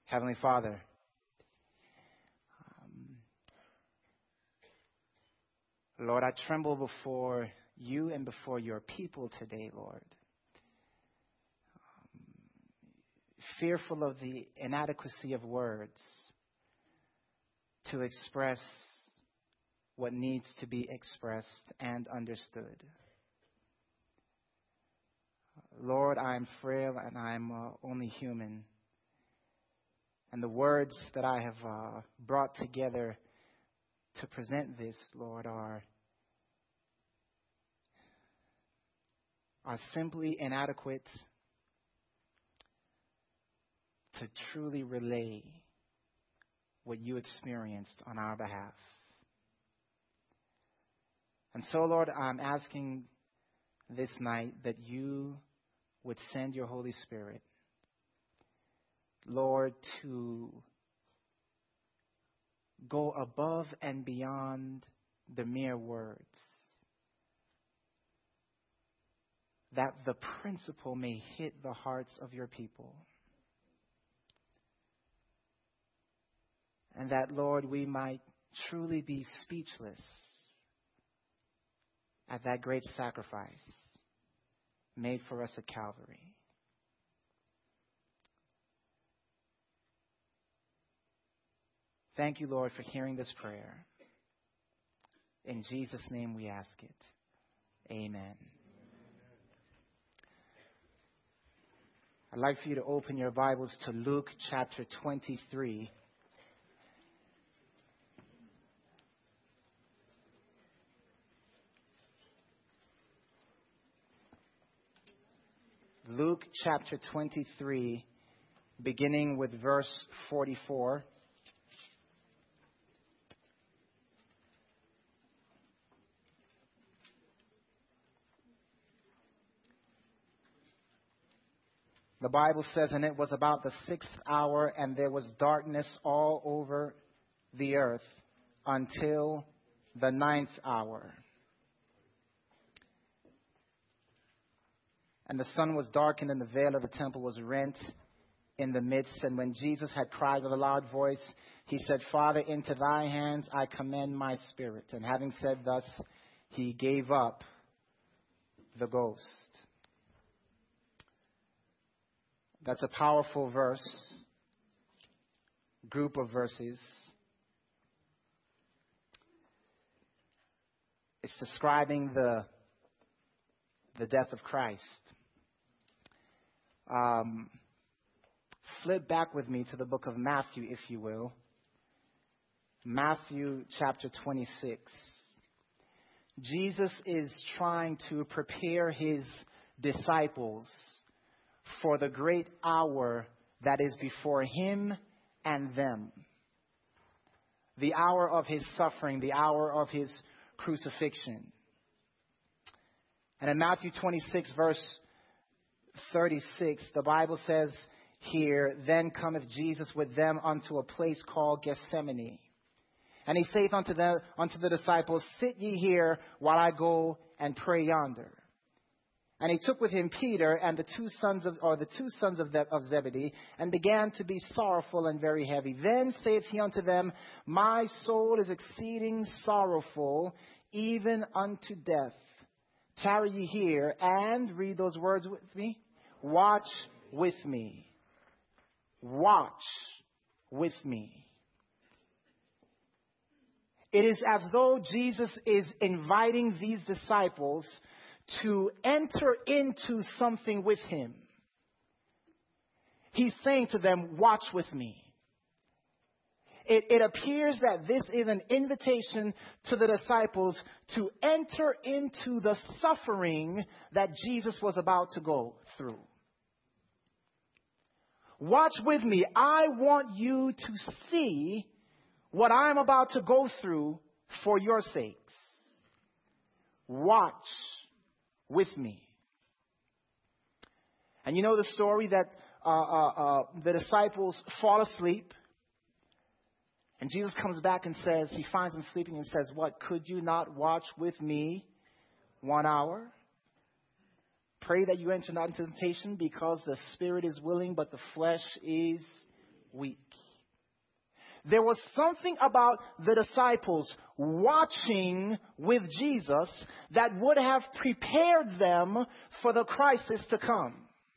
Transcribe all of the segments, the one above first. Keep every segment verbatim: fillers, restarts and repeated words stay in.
Heavenly Father, um, Lord, I tremble before you and before your people today, Lord. Um, fearful of the inadequacy of words to express what needs to be expressed and understood. Lord, I am frail and I am uh, only human. And the words that I have uh, brought together to present this, Lord, are, are simply inadequate to truly relay what you experienced on our behalf. And so, Lord, I'm asking this night that you would send your Holy Spirit, Lord, to go above and beyond the mere words, that the principle may hit the hearts of your people. And that, Lord, we might truly be speechless at that great sacrifice made for us at Calvary. Thank you, Lord, for hearing this prayer. In Jesus' name we ask it. Amen. I'd like for you to open your Bibles to Luke chapter twenty-three. Luke chapter twenty-three, beginning with verse forty-four. The Bible says, and it was about the sixth hour, and there was darkness all over the earth until the ninth hour. And the sun was darkened, and the veil of the temple was rent in the midst. And when Jesus had cried with a loud voice, he said, Father, into thy hands I commend my spirit. And having said thus, he gave up the ghost. That's a powerful verse, group of verses. It's describing the, the death of Christ. Um, flip back with me to the book of Matthew, if you will. Matthew chapter twenty-six. Jesus is trying to prepare his disciples for the great hour that is before him and them. The hour of his suffering, the hour of his crucifixion. And in Matthew twenty-six, verse thirty-six, the Bible says here, Then cometh Jesus with them unto a place called Gethsemane. And he saith unto the, unto the disciples, Sit ye here while I go and pray yonder. And he took with him Peter and the two sons of, or the two sons of, the, of Zebedee, and began to be sorrowful and very heavy. Then saith he unto them, My soul is exceeding sorrowful, even unto death. Tarry ye here, and read those words with me. Watch with me. Watch with me. It is as though Jesus is inviting these disciples to enter into something with him. He's saying to them, watch with me. It, it appears that this is an invitation to the disciples to enter into the suffering that Jesus was about to go through. Watch with me. I want you to see what I'm about to go through for your sakes. Watch with me. And you know the story that uh, uh, uh, the disciples fall asleep. And Jesus comes back and says, he finds them sleeping and says, what, could you not watch with me one hour? Pray that you enter not into temptation, because the spirit is willing, but the flesh is week. There was something about the disciples watching with Jesus that would have prepared them for the crisis to come.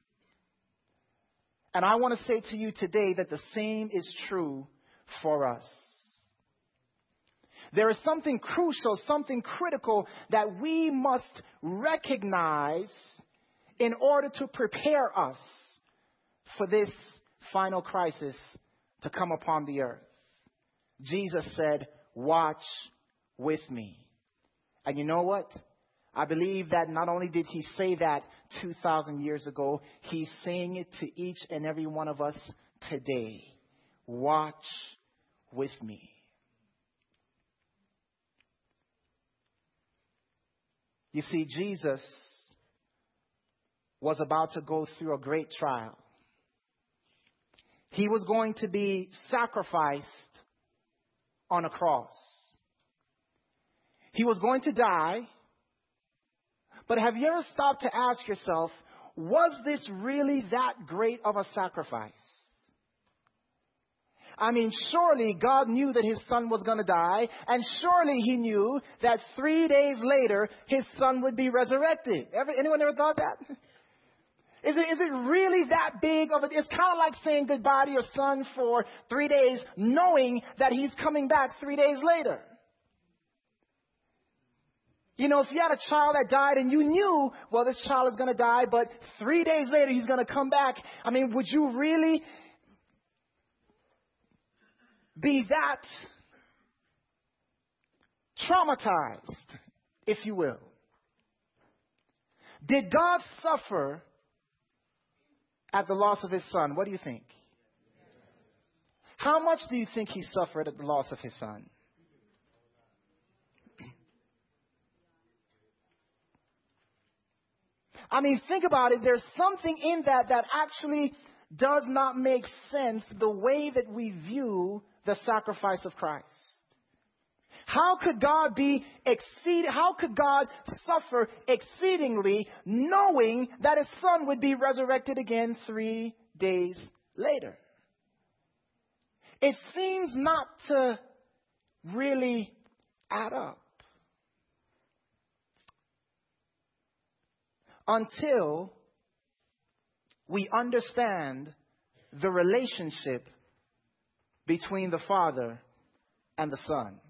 And I want to say to you today that the same is true for us. There is something crucial, something critical that we must recognize in order to prepare us for this final crisis to come upon the earth. Jesus said, watch with me. And you know what? I believe that not only did he say that two thousand years ago, he's saying it to each and every one of us today. Watch with me. You see, Jesus was about to go through a great trial. He was going to be sacrificed on a cross. He was going to die. But have you ever stopped to ask yourself, was this really that great of a sacrifice? I mean, surely God knew that his son was going to die, and surely he knew that three days later his son would be resurrected. Ever, anyone ever thought that? Is it, is it really that big of a... It's kind of like saying goodbye to your son for three days, knowing that he's coming back three days later. You know, if you had a child that died and you knew, well, this child is going to die, but three days later he's going to come back. I mean, would you really be that traumatized, if you will? Did God suffer at the loss of his son? What do you think? How much do you think he suffered at the loss of his son? I mean, think about it. There's something in that that actually does not make sense the way that we view the sacrifice of Christ. How could God be exceed? How could God suffer exceedingly, knowing that his son would be resurrected again three days later? It seems not to really add up. Until we understand the relationship between the Father and the Son.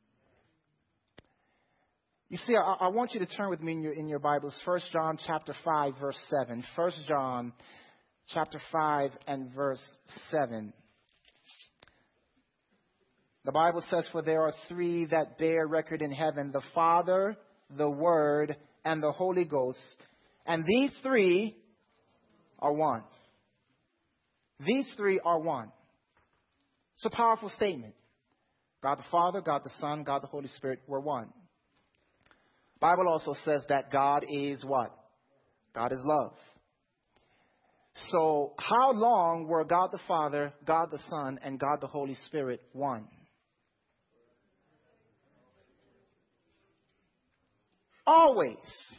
You see, I, I want you to turn with me in your, in your Bibles, First John chapter five, verse seven. First John chapter five and verse seven. The Bible says, for there are three that bear record in heaven, the Father, the Word, and the Holy Ghost. And these three are one. These three are one. It's a powerful statement. God the Father, God the Son, God the Holy Spirit were one. The Bible also says that God is what? God is love. So how long were God the Father, God the Son, and God the Holy Spirit one? Always.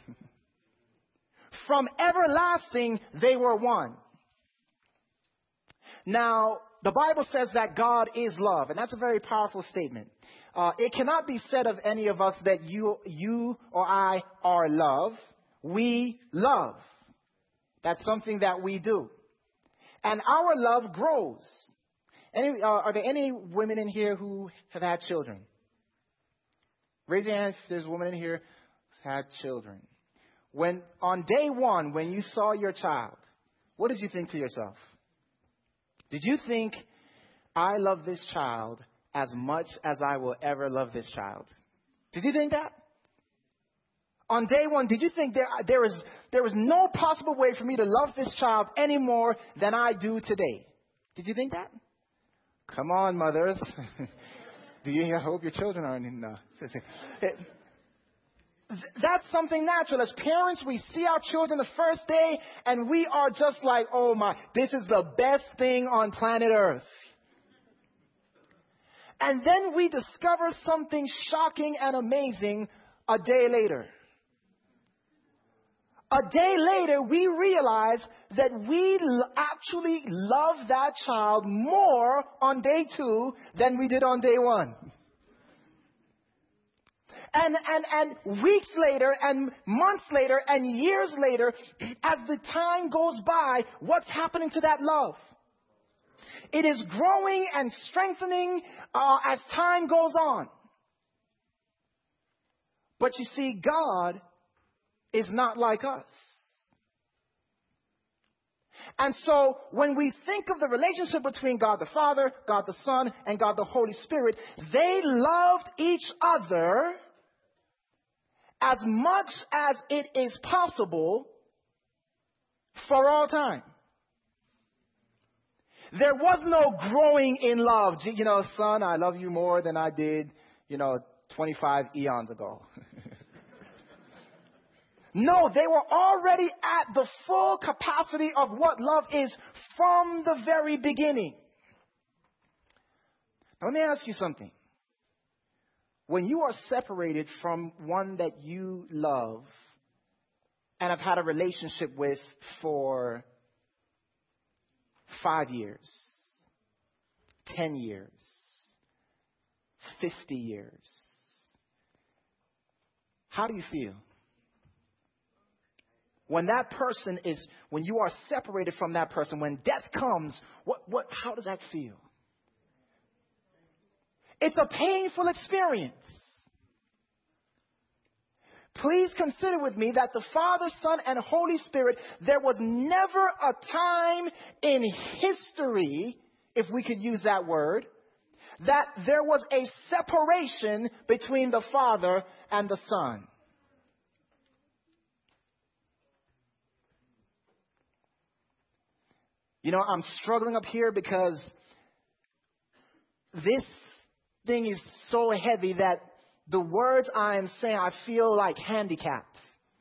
From everlasting, they were one. Now, the Bible says that God is love, and that's a very powerful statement. Uh, it cannot be said of any of us that you, you or I are love. We love. That's something that we do. And our love grows. Any, uh, are there any women in here who have had children? Raise your hand if there's a woman in here who's had children. When on day one, when you saw your child, what did you think to yourself? Did you think, I love this child as much as I will ever love this child? Did you think that? On day one, did you think there, there is there is no possible way for me to love this child any more than I do today? Did you think that? Come on, mothers. Do you I hope your children aren't in no. That's something natural. As parents, we see our children the first day and we are just like, oh my, this is the best thing on planet Earth. And then we discover something shocking and amazing a day later. A day later, we realize that we l- actually love that child more on day two than we did on day one. And, and, and weeks later, and months later, and years later, as the time goes by, what's happening to that love? It is growing and strengthening uh, as time goes on. But you see, God is not like us. And so when we think of the relationship between God the Father, God the Son, and God the Holy Spirit, they loved each other as much as it is possible for all time. There was no growing in love. You know, son, I love you more than I did, you know, twenty-five eons ago. No, they were already at the full capacity of what love is from the very beginning. Now, let me ask you something. When you are separated from one that you love and have had a relationship with for five years, ten years, fifty years, how do you feel? When that person is, when you are separated from that person, when death comes, what, what, how does that feel? It's a painful experience. Please consider with me that the Father, Son, and Holy Spirit, there was never a time in history, if we could use that word, that there was a separation between the Father and the Son. You know, I'm struggling up here because this thing is so heavy that the words I am saying, I feel like handicapped.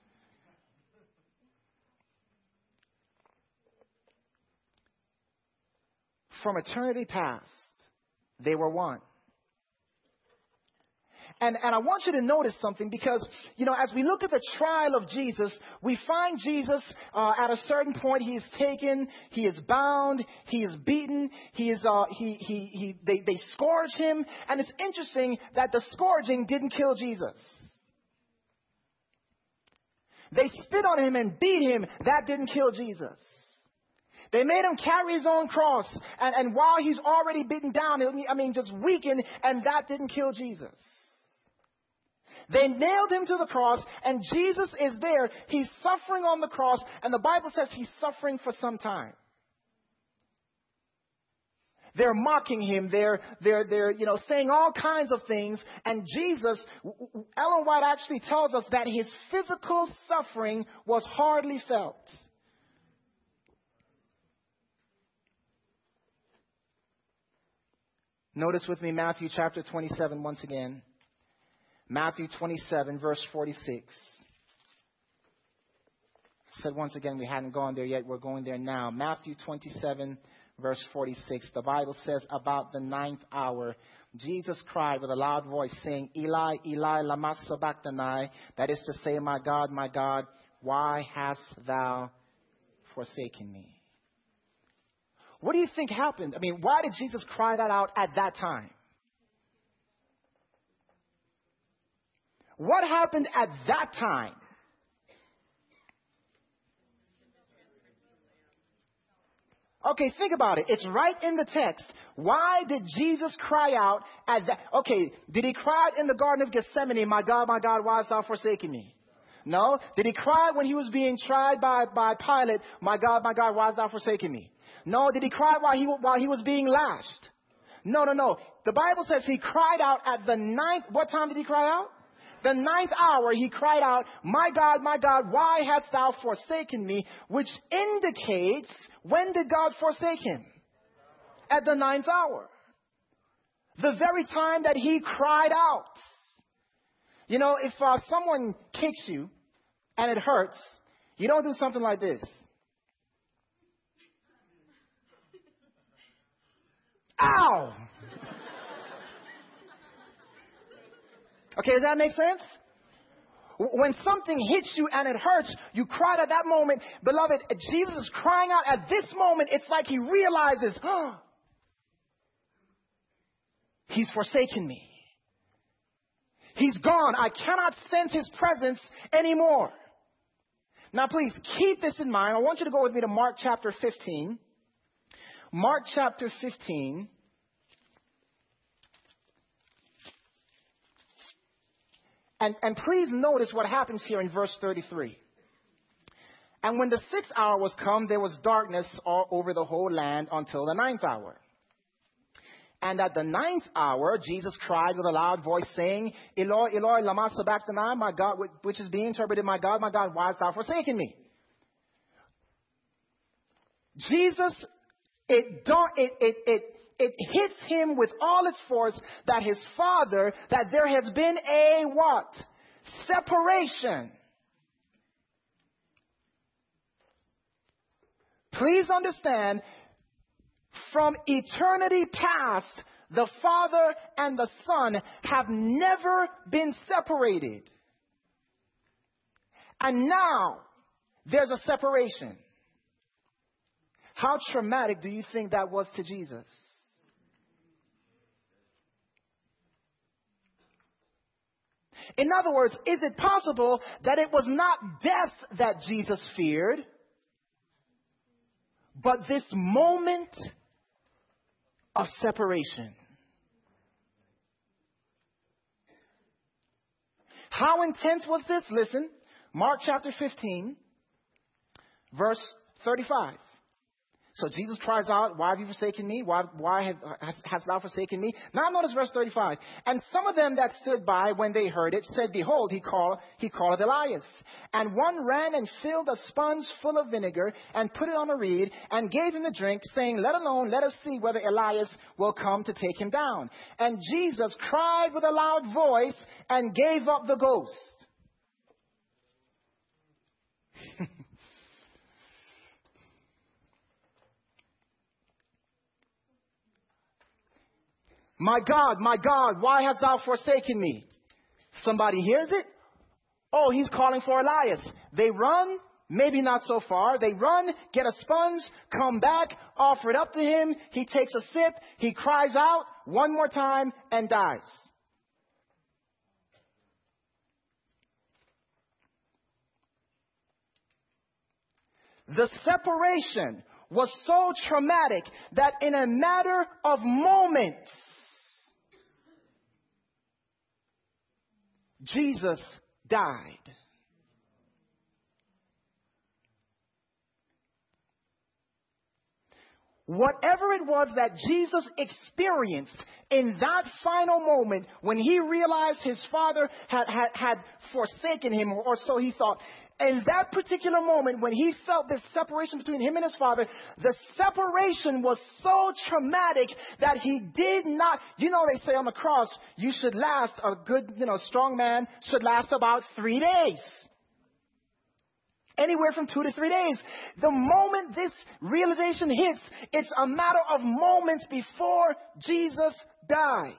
From eternity past, they were one. And, and I want you to notice something because, you know, as we look at the trial of Jesus, we find Jesus uh, at a certain point. He is taken, he is bound, he is beaten, he is, uh, he, he, he, they, they scourge him. And it's interesting that the scourging didn't kill Jesus. They spit on him and beat him. That didn't kill Jesus. They made him carry his own cross. And, and while he's already beaten down, I mean, just weakened, and that didn't kill Jesus. They nailed him to the cross, and Jesus is there. He's suffering on the cross, and the Bible says he's suffering for some time. They're mocking him. They're, they're, they're, you know, saying all kinds of things. And Jesus, Ellen White actually tells us that his physical suffering was hardly felt. Notice with me Matthew chapter twenty-seven once again. Matthew twenty-seven, verse forty-six. I said once again we hadn't gone there yet. We're going there now. Matthew twenty-seven, verse forty-six. The Bible says, about the ninth hour, Jesus cried with a loud voice, saying, Eli, Eli, lama sabachthani. That is to say, my God, my God, why hast thou forsaken me? What do you think happened? I mean, why did Jesus cry that out at that time? What happened at that time? Okay, think about it. It's right in the text. Why did Jesus cry out at that? Okay, did he cry in the Garden of Gethsemane, my God, my God, why hast thou forsaken me? No. Did he cry when he was being tried by, by Pilate, my God, my God, why hast thou forsaken me? No. Did he cry while he, while he was being lashed? No, no, no. The Bible says he cried out at the ninth. What time did he cry out? The ninth hour, he cried out, my God, my God, why hast thou forsaken me? Which indicates, when did God forsake him? At the ninth hour. The very time that he cried out. You know, if uh, someone kicks you and it hurts, you don't do something like this. Ow! Okay, does that make sense? When something hits you and it hurts, you cried at that moment. Beloved, Jesus is crying out at this moment. It's like he realizes, oh, he's forsaken me. He's gone. I cannot sense his presence anymore. Now, please keep this in mind. I want you to go with me to Mark chapter fifteen. Mark chapter fifteen. And, and please notice what happens here in verse thirty-three. And when the sixth hour was come, there was darkness all over the whole land until the ninth hour. And at the ninth hour, Jesus cried with a loud voice, saying, Eloi, Eloi, lama sabachthani, my God, which is being interpreted, my God, my God, why hast thou forsaken me? Jesus, it, it, it, it, it hits him with all its force that his Father, that there has been a what? Separation. Please understand, from eternity past, the Father and the Son have never been separated. And now, there's a separation. How traumatic do you think that was to Jesus? In other words, is it possible that it was not death that Jesus feared, but this moment of separation? How intense was this? Listen, Mark chapter fifteen, verse thirty-five. So Jesus cries out, why have you forsaken me? Why, why have, hast thou forsaken me? Now notice verse thirty-five. And some of them that stood by when they heard it said, behold, he called, he called Elias. And one ran and filled a sponge full of vinegar and put it on a reed and gave him the drink, saying, let alone, let us see whether Elias will come to take him down. And Jesus cried with a loud voice and gave up the ghost. My God, my God, why hast thou forsaken me? Somebody hears it. Oh, he's calling for Elias. They run, maybe not so far. They run, get a sponge, come back, offer it up to him. He takes a sip. He cries out one more time and dies. The separation was so traumatic that in a matter of moments, Jesus died. Whatever it was that Jesus experienced in that final moment when he realized his Father had, had, had forsaken him, or so he thought, in that particular moment when he felt this separation between him and his Father, the separation was so traumatic that he did not, you know, they say on the cross, you should last, a good, you know, strong man should last about three days. Anywhere from two to three days. The moment this realization hits, it's a matter of moments before Jesus dies.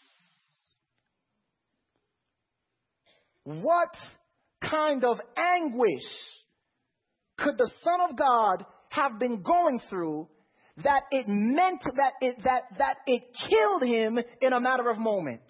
What kind of anguish could the Son of God have been going through that it meant that it, that, that it killed him in a matter of moments?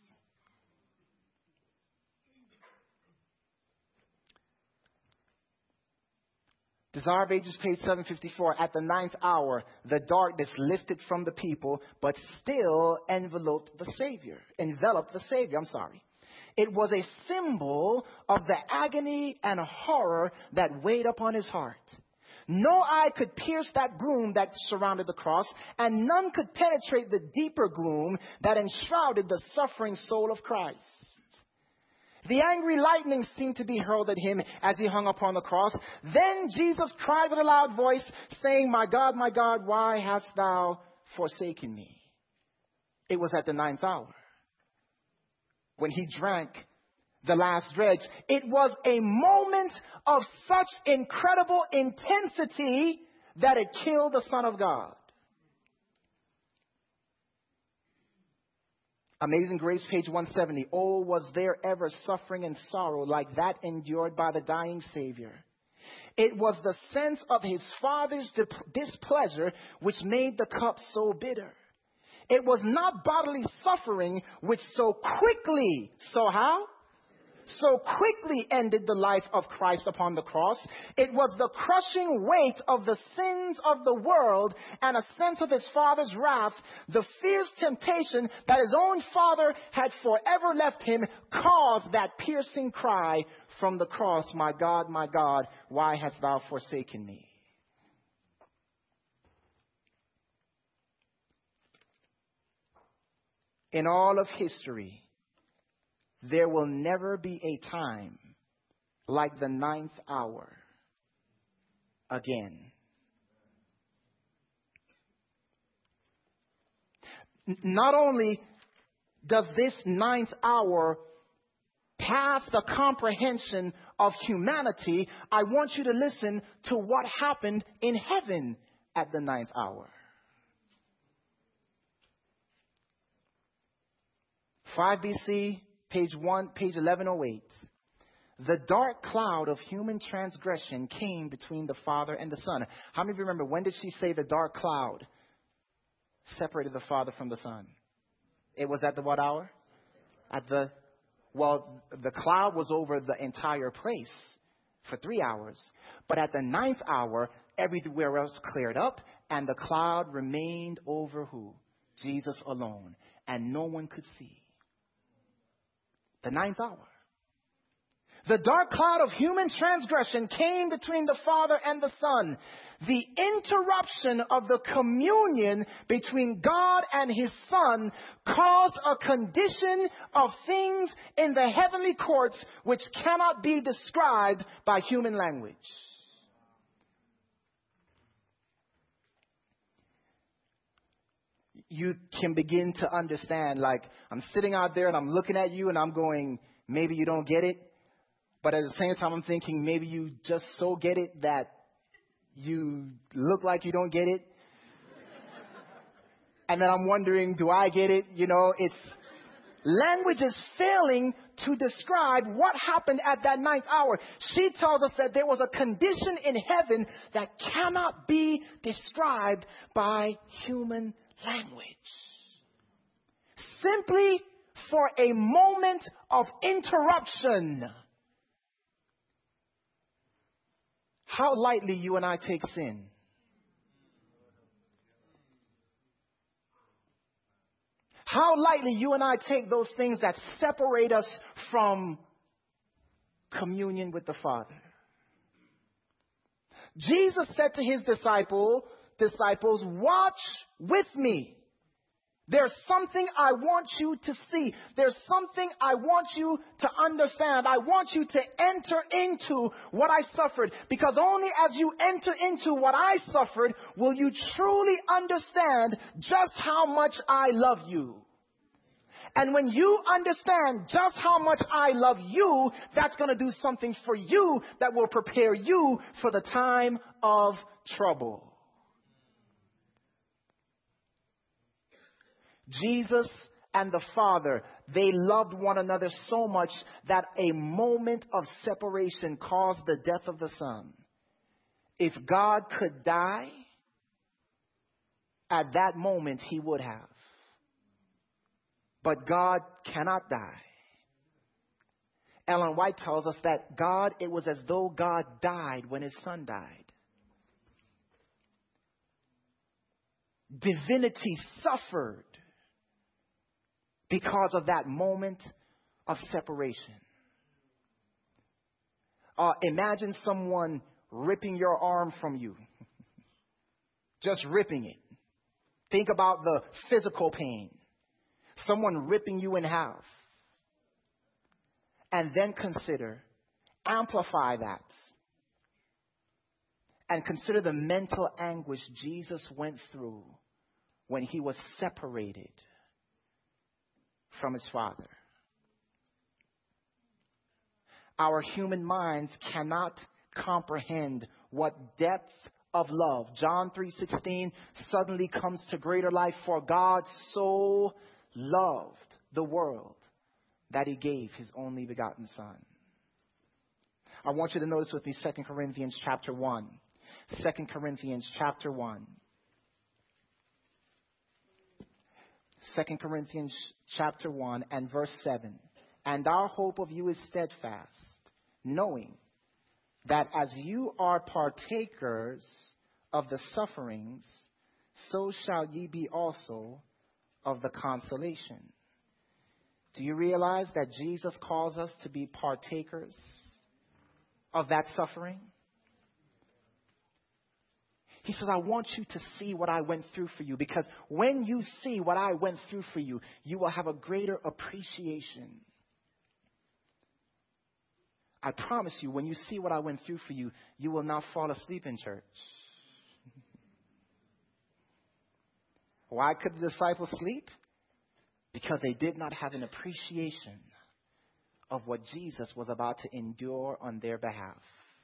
Desire of Ages, page seven fifty-four. At the ninth hour, the darkness lifted from the people, but still enveloped the Savior. Enveloped the Savior, I'm sorry. It was a symbol of the agony and horror that weighed upon his heart. No eye could pierce that gloom that surrounded the cross, and none could penetrate the deeper gloom that enshrouded the suffering soul of Christ. The angry lightning seemed to be hurled at him as he hung upon the cross. Then Jesus cried with a loud voice, saying, my God, my God, why hast thou forsaken me? It was at the ninth hour, when he drank the last dregs. It was a moment of such incredible intensity that it killed the Son of God. Amazing Grace, page one seventy. Oh, was there ever suffering and sorrow like that endured by the dying Savior? It was the sense of his Father's displeasure which made the cup so bitter. It was not bodily suffering which so quickly, so how? So quickly ended the life of Christ upon the cross. It was the crushing weight of the sins of the world and a sense of his Father's wrath, the fierce temptation that his own Father had forever left him, caused that piercing cry from the cross, my God, my God, why hast thou forsaken me? In all of history, there will never be a time like the ninth hour again. N- Not only does this ninth hour pass the comprehension of humanity, I want you to listen to what happened in heaven at the ninth hour. five B C, page one, page eleven oh eight. The dark cloud of human transgression came between the Father and the Son. How many of you remember, when did she say the dark cloud separated the Father from the Son? It was at the what hour? At the, well, the cloud was over the entire place for three hours. But at the ninth hour, everywhere else cleared up, and the cloud remained over who? Jesus alone. And no one could see. The ninth hour. The dark cloud of human transgression came between the Father and the Son. The interruption of the communion between God and his Son caused a condition of things in the heavenly courts which cannot be described by human language. You can begin to understand, like, I'm sitting out there and I'm looking at you and I'm going, maybe you don't get it. But at the same time, I'm thinking maybe you just so get it that you look like you don't get it. And then I'm wondering, do I get it? You know, it's language is failing to describe what happened at that ninth hour. She tells us that there was a condition in heaven that cannot be described by human language. Simply for a moment of interruption. How lightly you and I take sin. How lightly you and I take those things that separate us from communion with the Father. Jesus said to his disciple, disciples, watch with me. There's something I want you to see. There's something I want you to understand. I want you to enter into what I suffered. Because only as you enter into what I suffered will you truly understand just how much I love you. And when you understand just how much I love you, that's going to do something for you that will prepare you for the time of trouble. Jesus and the Father, they loved one another so much that a moment of separation caused the death of the Son. If God could die, at that moment he would have. But God cannot die. Ellen White tells us that God, it was as though God died when his Son died. Divinity suffered because of that moment of separation. Uh, imagine someone ripping your arm from you. Just ripping it. Think about the physical pain. Someone ripping you in half. And then consider, amplify that. And consider the mental anguish Jesus went through when he was separated from his Father. Our human minds cannot comprehend what depth of love. John three sixteen suddenly comes to greater life, for God so loved the world that he gave his only begotten Son. I want you to notice with me Second Corinthians chapter one. Second Corinthians chapter one. Second Corinthians chapter one and verse seven. And our hope of you is steadfast, knowing that as you are partakers of the sufferings, so shall ye be also of the consolation. Do you realize that Jesus calls us to be partakers of that suffering? He says, I want you to see what I went through for you, because when you see what I went through for you, you will have a greater appreciation. I promise you, when you see what I went through for you, you will not fall asleep in church. Why could the disciples sleep? Because they did not have an appreciation of what Jesus was about to endure on their behalf.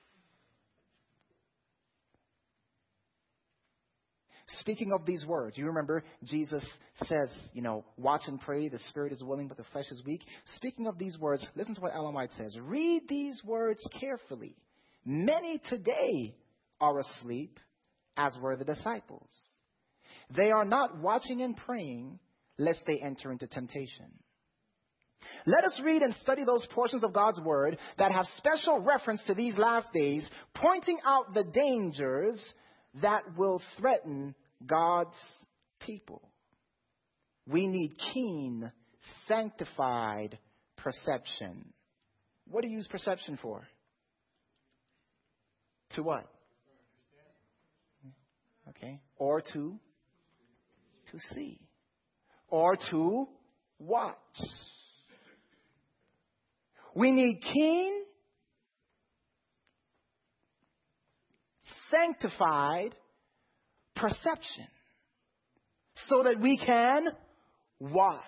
Speaking of these words, you remember Jesus says, you know, watch and pray. The spirit is willing, but the flesh is weak. Speaking of these words, listen to what Ellen White says. Read these words carefully. Many today are asleep, as were the disciples. They are not watching and praying, lest they enter into temptation. Let us read and study those portions of God's word that have special reference to these last days, pointing out the dangers that will threaten God's people. We need keen, sanctified perception. What do you use perception for? To what? Okay. Or to? To see. Or to watch. We need keen, sanctified perception so that we can watch.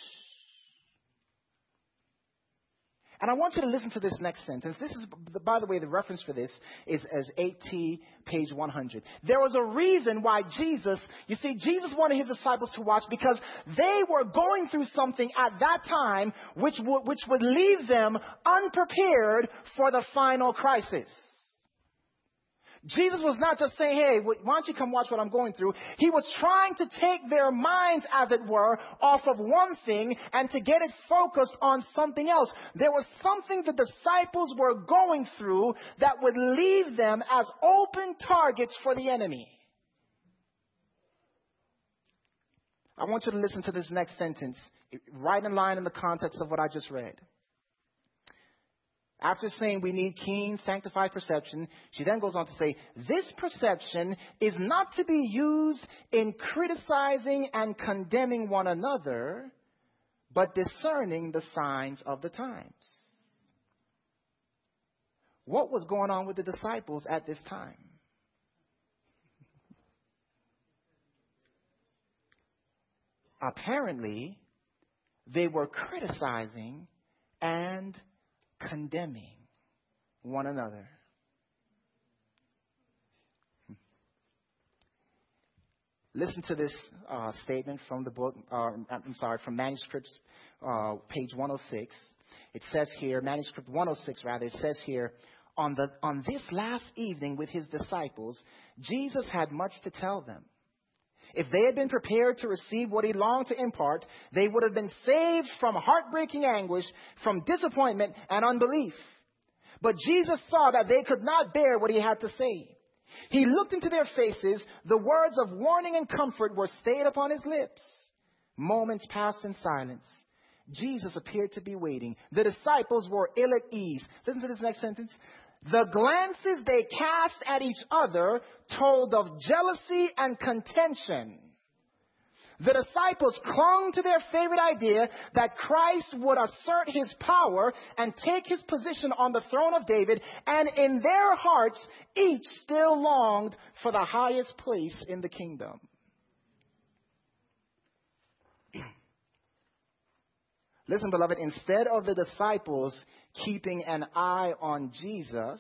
And I want you to listen to this next sentence. This is, by the way, the reference for this is as eight T, page one hundred. There was a reason why Jesus, you see, Jesus wanted his disciples to watch because they were going through something at that time which would, which would leave them unprepared for the final crisis. Jesus was not just saying, hey, why don't you come watch what I'm going through? He was trying to take their minds, as it were, off of one thing and to get it focused on something else. There was something the disciples were going through that would leave them as open targets for the enemy. I want you to listen to this next sentence, right in line in the context of what I just read. After saying we need keen, sanctified perception, she then goes on to say, this perception is not to be used in criticizing and condemning one another, but discerning the signs of the times. What was going on with the disciples at this time? Apparently, they were criticizing and condemning one another. Listen to this uh, statement from the book, uh, I'm sorry, from manuscripts, uh, page one oh six. It says here, manuscript one oh six rather, it says here, on, the, on this last evening with his disciples, Jesus had much to tell them. If they had been prepared to receive what he longed to impart, they would have been saved from heartbreaking anguish, from disappointment and unbelief. But Jesus saw that they could not bear what he had to say. He looked into their faces. The words of warning and comfort were stayed upon his lips. Moments passed in silence. Jesus appeared to be waiting. The disciples were ill at ease. Listen to this next sentence. The glances they cast at each other told of jealousy and contention. The disciples clung to their favorite idea that Christ would assert his power and take his position on the throne of David, and in their hearts, each still longed for the highest place in the kingdom. Listen, beloved, instead of the disciples keeping an eye on Jesus,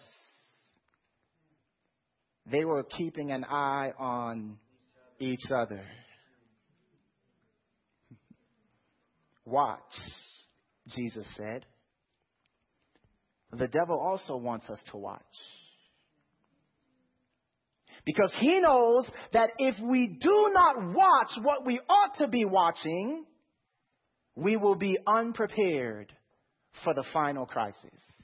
they were keeping an eye on each other. Watch, Jesus said. The devil also wants us to watch. Because he knows that if we do not watch what we ought to be watching, we will be unprepared for the final crisis.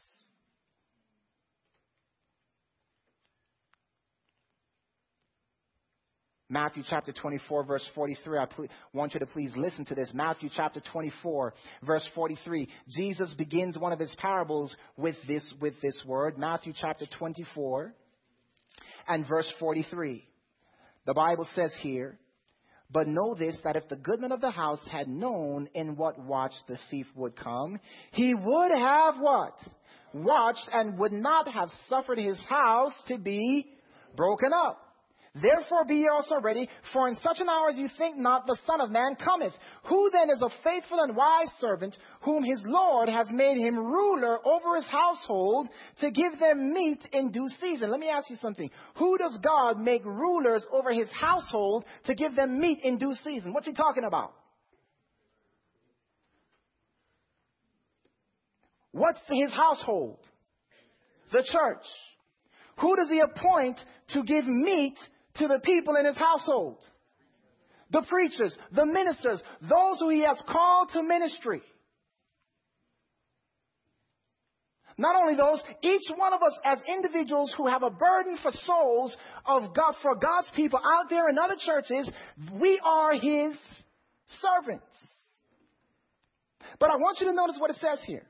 Matthew chapter twenty-four, verse forty-three. I pl- want you to please listen to this. Matthew chapter twenty-four, verse forty-three. Jesus begins one of his parables with this, with this word. Matthew chapter twenty-four and verse forty-three. The Bible says here, "But know this, that if the goodman of the house had known in what watch the thief would come, he would have" what? "Watched, and would not have suffered his house to be broken up. Therefore be ye also ready, for in such an hour as you think not, the Son of Man cometh. Who then is a faithful and wise servant, whom his Lord has made him ruler over his household, to give them meat in due season?" Let me ask you something. Who does God make rulers over his household to give them meat in due season? What's he talking about? What's his household? The church. Who does he appoint to give meat to the people in his household? The preachers, the ministers, those who he has called to ministry. Not only those, each one of us as individuals who have a burden for souls of God, for God's people out there in other churches, we are his servants. But I want you to notice what it says here.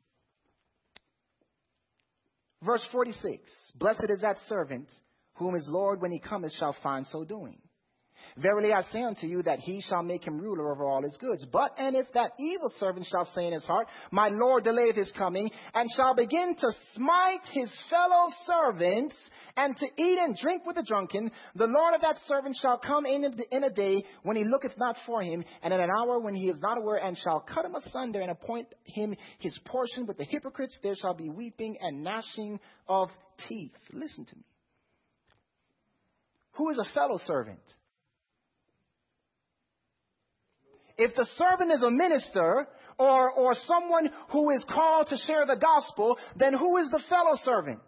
Verse forty-six, "Blessed is that servant whom his Lord, when he cometh, shall find so doing. Verily I say unto you, that he shall make him ruler over all his goods. But and if that evil servant shall say in his heart, My Lord delayeth his coming, and shall begin to smite his fellow servants, and to eat and drink with the drunken, the Lord of that servant shall come in a, in a day when he looketh not for him, and in an hour when he is not aware, and shall cut him asunder, and appoint him his portion with the hypocrites. There shall be weeping and gnashing of teeth." Listen to me. Who is a fellow servant? If the servant is a minister or, or someone who is called to share the gospel, then who is the fellow servant?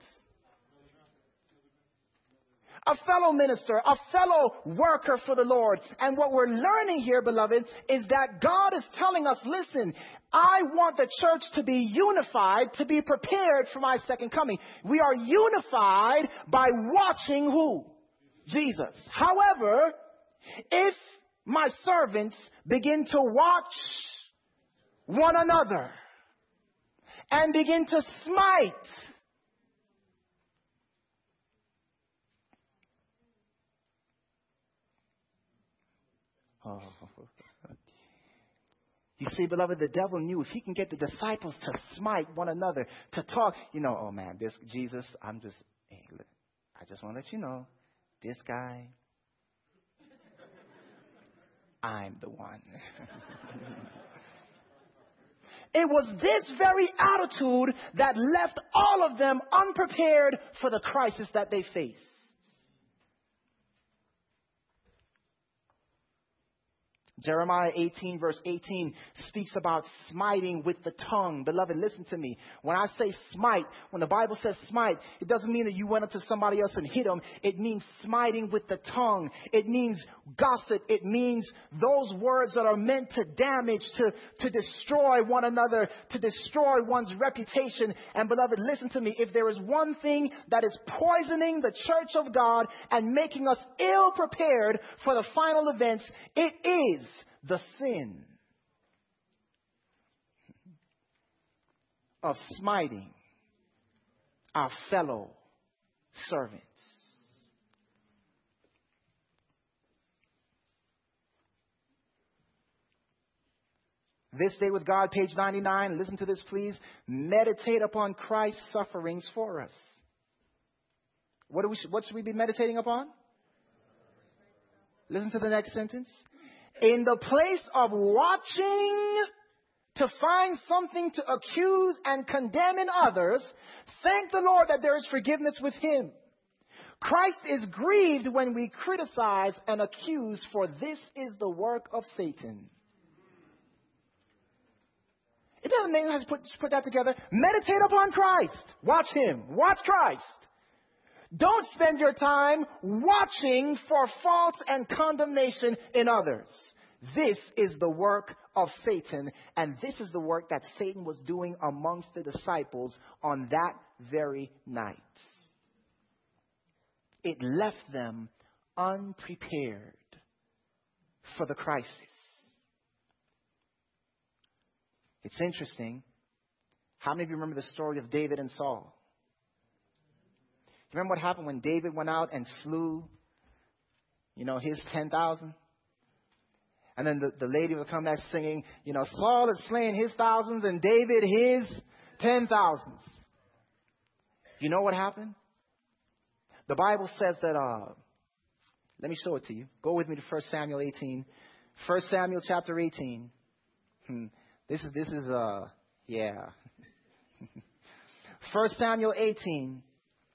A fellow minister, a fellow worker for the Lord. And what we're learning here, beloved, is that God is telling us, listen, I want the church to be unified, to be prepared for my second coming. We are unified by watching who? Jesus. However, if my servants begin to watch one another and begin to smite oh. You see, beloved, the devil knew if he can get the disciples to smite one another, to talk, you know, oh man, this Jesus, I'm just, hey, look, I just want to let you know, this guy, I'm the one. It was this very attitude that left all of them unprepared for the crisis that they faced. Jeremiah eighteen, verse eighteen, speaks about smiting with the tongue. Beloved, listen to me. When I say smite, when the Bible says smite, it doesn't mean that you went up to somebody else and hit them. It means smiting with the tongue. It means gossip. It means those words that are meant to damage, to, to destroy one another, to destroy one's reputation. And beloved, listen to me. If there is one thing that is poisoning the church of God and making us ill prepared for the final events, it is the sin of smiting our fellow servants. This Day with God, page ninety-nine. Listen to this, please. Meditate upon Christ's sufferings for us. What, do we, what should we be meditating upon? Listen to the next sentence. In the place of watching to find something to accuse and condemn in others, thank the Lord that there is forgiveness with him. Christ is grieved when we criticize and accuse, for this is the work of Satan. It doesn't mean you have to put, put that together. Meditate upon Christ. Watch him. Watch Christ. Don't spend your time watching for fault and condemnation in others. This is the work of Satan, and this is the work that Satan was doing amongst the disciples on that very night. It left them unprepared for the crisis. It's interesting. How many of you remember the story of David and Saul? Remember what happened when David went out and slew, you know, his ten thousand? And then the, the lady would come back singing, you know, Saul is slaying his thousands and David his ten thousands. You know what happened? The Bible says that, uh, let me show it to you. Go with me to First Samuel eighteen. First Samuel chapter eighteen. Hmm. This is, this is, uh, yeah. First Samuel eighteen.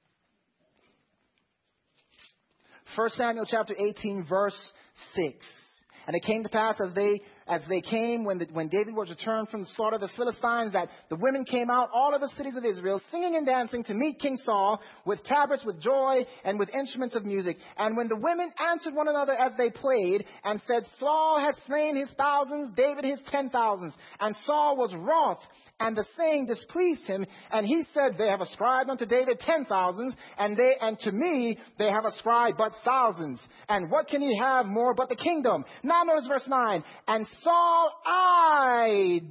First Samuel chapter eighteen, verse six. And it came to pass as they as they came, when the, when David was returned from the slaughter of the Philistines, that the women came out, all of the cities of Israel, singing and dancing to meet King Saul, with tabrets, with joy, and with instruments of music. And when the women answered one another as they played, and said, Saul has slain his thousands, David his ten thousands. And Saul was wroth, and the saying displeased him. And he said, they have ascribed unto David ten thousands, and they and to me they have ascribed but thousands. And what can he have more but the kingdom? Now notice verse nine. And Saul eyed.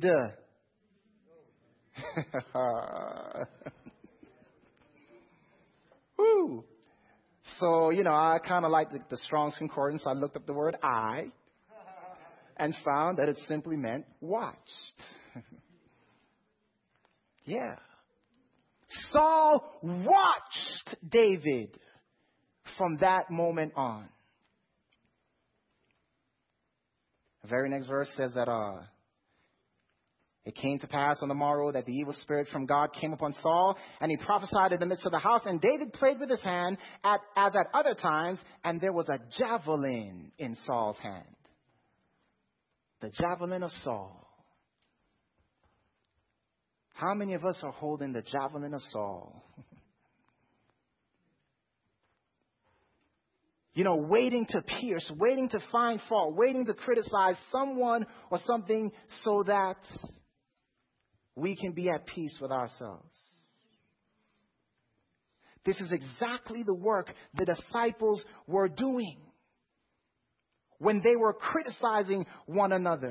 Woo. So, you know, I kind of like the, the Strong's Concordance. So I looked up the word eye and found that it simply meant watched. Yeah. Saul watched David from that moment on. The very next verse says that uh, it came to pass on the morrow that the evil spirit from God came upon Saul, and he prophesied in the midst of the house. And David played with his hand at, as at other times, and there was a javelin in Saul's hand. The javelin of Saul. How many of us are holding the javelin of Saul? You know, waiting to pierce, waiting to find fault, waiting to criticize someone or something so that we can be at peace with ourselves. This is exactly the work the disciples were doing when they were criticizing one another.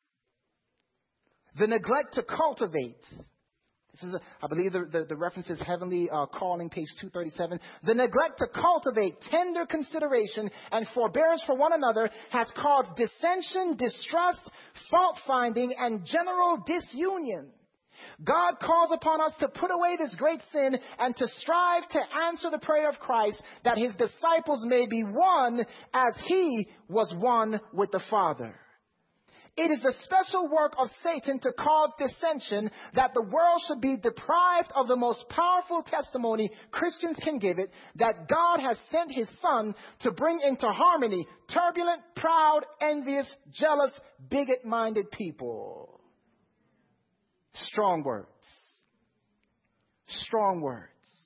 The neglect to cultivate. This is, a, I believe, the, the, the reference is Heavenly uh, Calling, page two thirty-seven. The neglect to cultivate tender consideration and forbearance for one another has caused dissension, distrust, fault-finding, and general disunion. God calls upon us to put away this great sin and to strive to answer the prayer of Christ that his disciples may be one as he was one with the Father. It is the special work of Satan to cause dissension, that the world should be deprived of the most powerful testimony Christians can give it, that God has sent his Son to bring into harmony turbulent, proud, envious, jealous, bigot-minded people. Strong words. Strong words.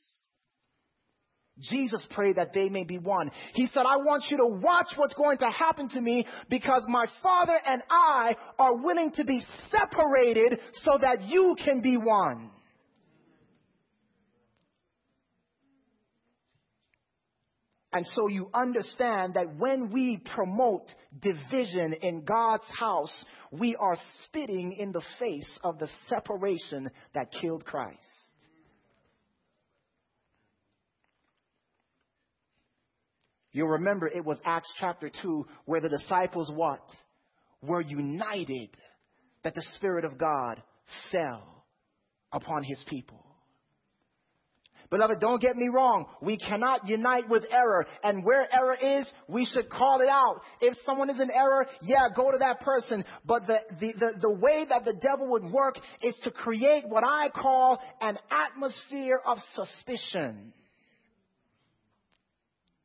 Jesus prayed that they may be one. He said, I want you to watch what's going to happen to me, because my Father and I are willing to be separated so that you can be one. And so you understand that when we promote division in God's house, we are spitting in the face of the separation that killed Christ. You'll remember it was Acts chapter two where the disciples what? Were united, that the Spirit of God fell upon his people. Beloved, don't get me wrong. We cannot unite with error. And where error is, we should call it out. If someone is in error, yeah, go to that person. But the, the, the, the way that the devil would work is to create what I call an atmosphere of suspicion.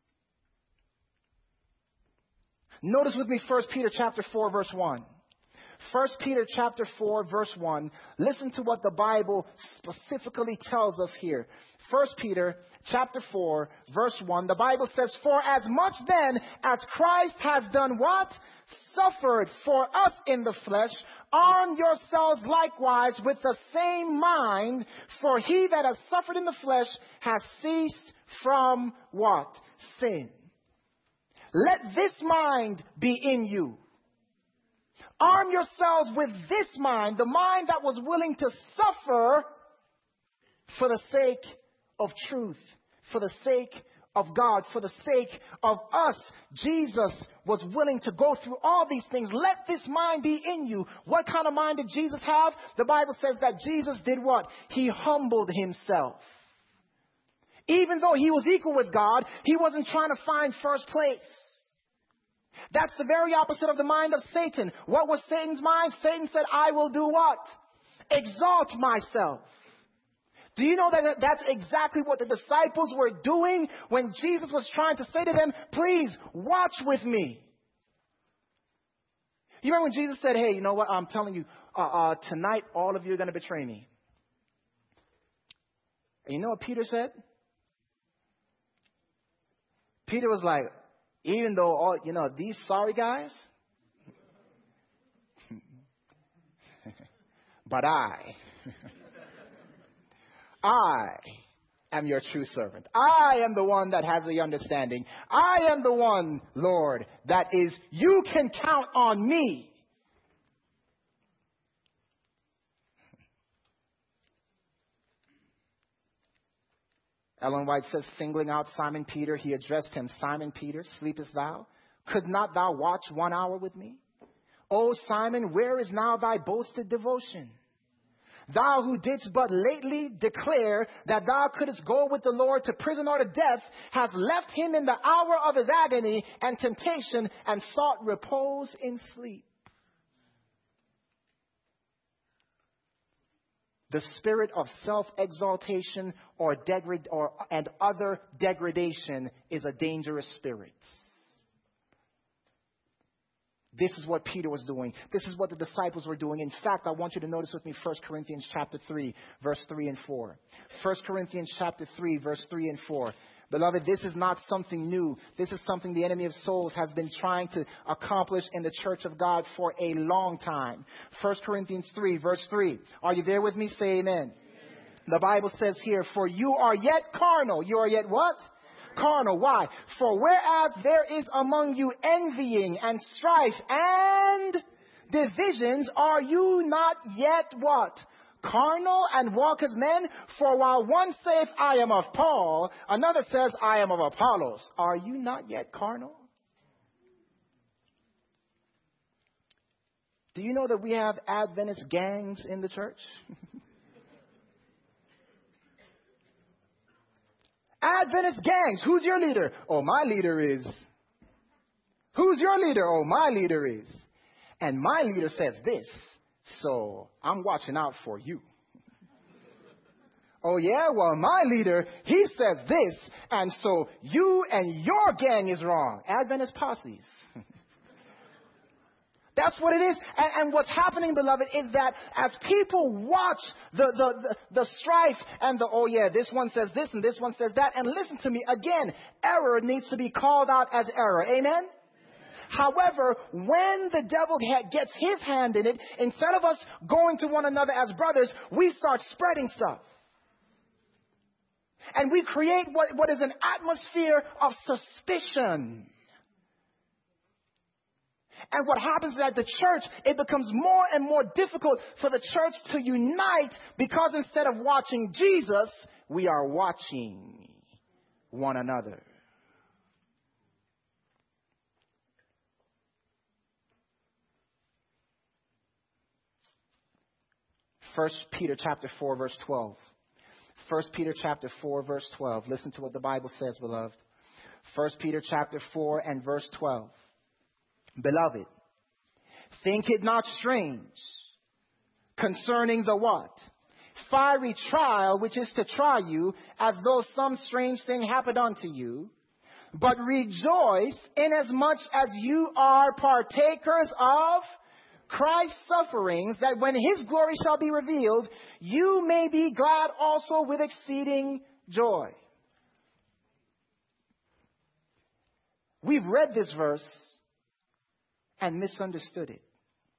Notice with me First Peter chapter four, verse one. First Peter chapter four, verse one. Listen to what the Bible specifically tells us here. First Peter chapter four, verse one. The Bible says, "For as much then as Christ has done what? Suffered for us in the flesh, arm yourselves likewise with the same mind, for he that has suffered in the flesh has ceased from" what? Sin. Let this mind be in you. Arm yourselves with this mind, the mind that was willing to suffer for the sake of truth, for the sake of God, for the sake of us. Jesus was willing to go through all these things. Let this mind be in you. What kind of mind did Jesus have? The Bible says that Jesus did what? He humbled himself. Even though he was equal with God, he wasn't trying to find first place. That's the very opposite of the mind of Satan. What was Satan's mind? Satan said, "I will do what? Exalt myself." Do you know that that's exactly what the disciples were doing when Jesus was trying to say to them, "Please watch with me"? You remember when Jesus said, "Hey, you know what? I'm telling you, uh, uh, tonight all of you are going to betray me." And you know what Peter said? Peter was like, even though all, you know, these sorry guys, but I, I am your true servant. I am the one that has the understanding. I am the one, Lord, that is, you can count on me. Ellen White says, singling out Simon Peter, he addressed him, "Simon Peter, sleepest thou? Could not thou watch one hour with me? O Simon, where is now thy boasted devotion? Thou who didst but lately declare that thou couldst go with the Lord to prison or to death, hast left him in the hour of his agony and temptation and sought repose in sleep." The spirit of self-exaltation or degrad- or and other degradation is a dangerous spirit. This is what Peter was doing. This is what the disciples were doing. In fact, I want you to notice with me First Corinthians chapter three, verse three and four. First Corinthians chapter three, verse three and four. Beloved, this is not something new. This is something the enemy of souls has been trying to accomplish in the church of God for a long time. First Corinthians three, verse three. Are you there with me? Say amen. Amen. The Bible says here, "For you are yet carnal." You are yet what? Carnal. Why? "For whereas there is among you envying and strife and divisions, are you not yet what? Carnal and walk as men? For while one saith, I am of Paul, another says, I am of Apollos. Are you not yet carnal?" Do you know that we have Adventist gangs in the church? Adventist gangs. Who's your leader? Oh, my leader is. Who's your leader? Oh, my leader is. And my leader says this, so I'm watching out for you. Oh, yeah? Well, my leader, he says this, and so you and your gang is wrong. Adventist posses. That's what it is. And, and what's happening, beloved, is that as people watch the, the, the, the strife and the, oh yeah, this one says this and this one says that. And listen to me, again, error needs to be called out as error. Amen? However, when the devil gets his hand in it, instead of us going to one another as brothers, we start spreading stuff. And we create what, what is an atmosphere of suspicion. And what happens is that the church, it becomes more and more difficult for the church to unite because instead of watching Jesus, we are watching one another. First Peter chapter four, verse twelve. First Peter chapter four, verse twelve. Listen to what the Bible says, beloved. First Peter chapter four and verse twelve. Beloved, think it not strange concerning the what? Fiery trial which is to try you, as though some strange thing happened unto you. But rejoice inasmuch as you are partakers of Christ's sufferings, that when his glory shall be revealed, you may be glad also with exceeding joy. We've read this verse and misunderstood it.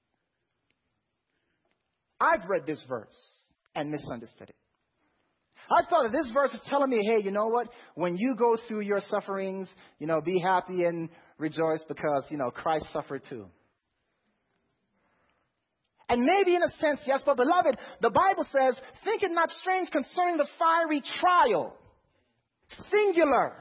I've read this verse and misunderstood it. I thought that this verse is telling me, hey, you know what? When you go through your sufferings, you know, be happy and rejoice because, you know, Christ suffered too. And maybe in a sense, yes, but beloved, the Bible says, think it not strange concerning the fiery trial. Singular.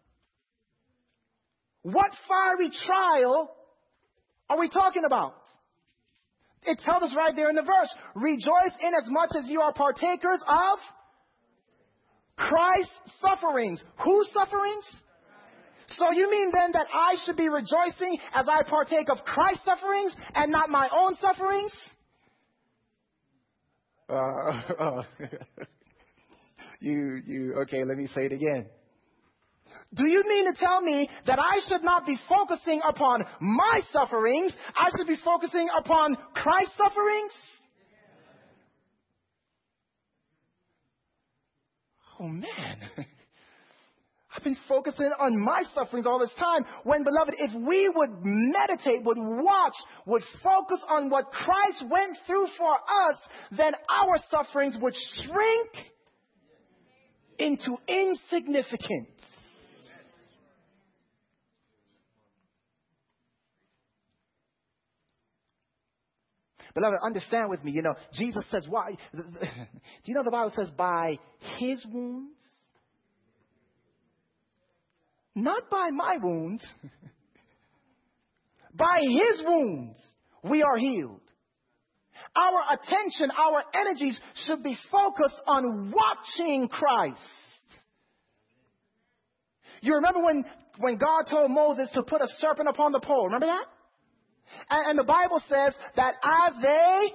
What fiery trial are we talking about? It tells us right there in the verse, rejoice inasmuch as you are partakers of Christ's sufferings. Whose sufferings? So you mean then that I should be rejoicing as I partake of Christ's sufferings and not my own sufferings? Uh, uh, you, you, okay, let me say it again. Do you mean to tell me that I should not be focusing upon my sufferings? I should be focusing upon Christ's sufferings? Oh, man. I've been focusing on my sufferings all this time. When, beloved, if we would meditate, would watch, would focus on what Christ went through for us, then our sufferings would shrink into insignificance. Beloved, understand with me, you know, Jesus says, why? Do you know the Bible says by his wounds? Not by my wounds. By his wounds, we are healed. Our attention, our energies should be focused on watching Christ. You remember when, when God told Moses to put a serpent upon the pole? Remember that? And, and the Bible says that as they,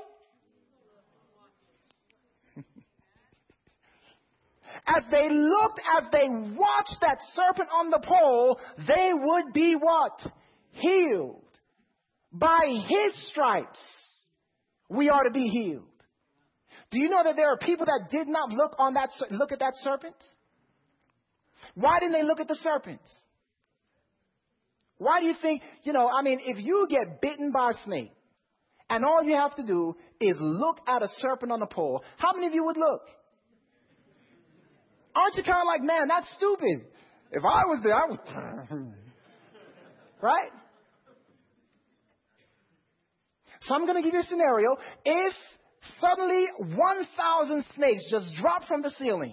as they looked, as they watched that serpent on the pole, they would be what? Healed. By his stripes, we are to be healed. Do you know that there are people that did not look on that, look at that serpent? Why didn't they look at the serpent? Why do you think, you know, I mean, if you get bitten by a snake and all you have to do is look at a serpent on the pole, how many of you would look? Aren't you kind of like, man, that's stupid. If I was there, I would. Right? So I'm going to give you a scenario. If suddenly one thousand snakes just drop from the ceiling,